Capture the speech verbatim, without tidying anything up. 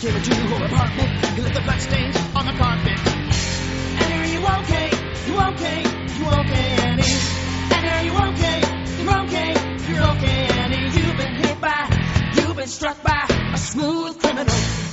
came into her apartment. He left the bloodstains on the carpet. Annie, are you okay? You okay? You okay, Annie? Annie, are you okay? You're okay? You're okay, Annie. You've been hit by, you've been struck by a smooth criminal.